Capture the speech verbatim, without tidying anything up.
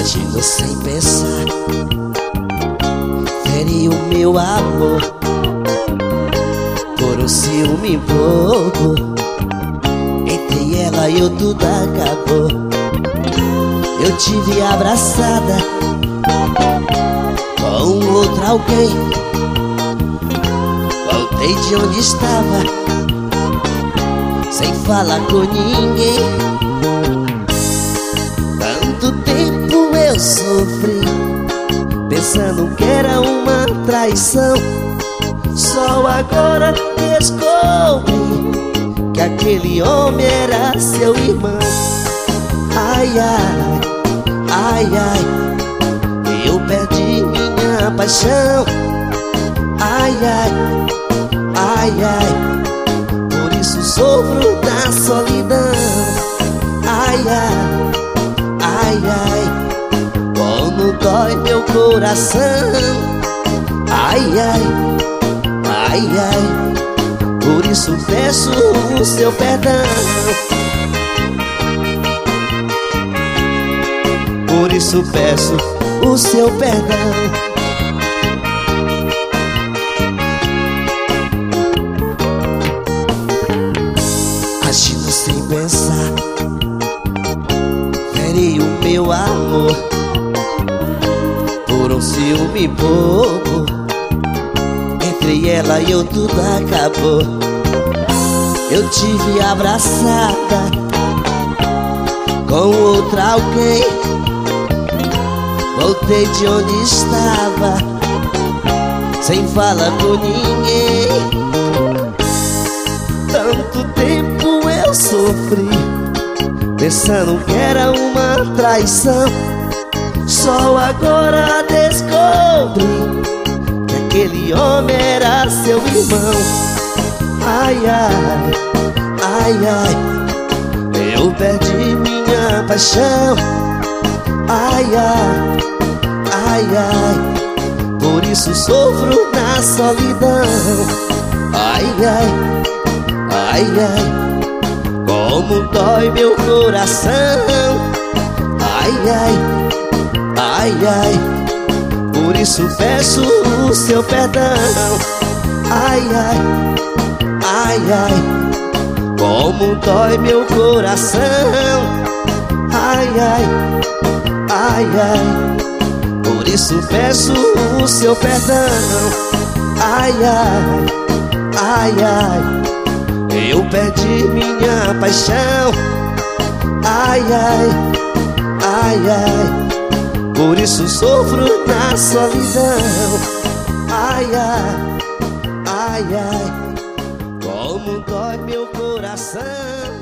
agindo sem pensar, feriu meu amor por um ciúme bobo. Entre ela e eu tudo acabou. Eu tive abraçada com outro alguém. Voltei de onde estava, sem falar com ninguém. Tanto tempo eu sofri, pensando que era uma traição. Só agora descobri que aquele homem era seu irmão. Ai, ai, ai, ai, eu perdi minha paixão. Ai, ai, ai, ai, por isso sofro da solidão. Ai, ai, ai, ai, como dói meu coração. Ai, ai, ai, ai, por isso peço o seu perdão. Por isso peço o seu perdão. Agindo sem pensar, feri o meu amor por um ciúme bobo. Entre ela e eu tudo acabou. Eu tive abraçada com outra alguém. Voltei de onde estava, sem falar com ninguém. Tanto tempo eu sofri, pensando que era uma traição. Só agora descobri que aquele homem era seu irmão. Ai, ai, ai, ai, eu perdi minha paixão. Ai, ai, ai, ai, por isso sofro na solidão. Ai, ai, ai, ai, como dói meu coração. Ai, ai, ai, ai, por isso peço o seu perdão. Ai, ai, ai, ai, como dói meu coração. Ai, ai, ai, ai, por isso peço o seu perdão. Ai, ai, ai, ai, eu perdi minha paixão. Ai, ai, ai, ai, por isso sofro na solidão. Ai, ai, ai, ai, como dói meu coração.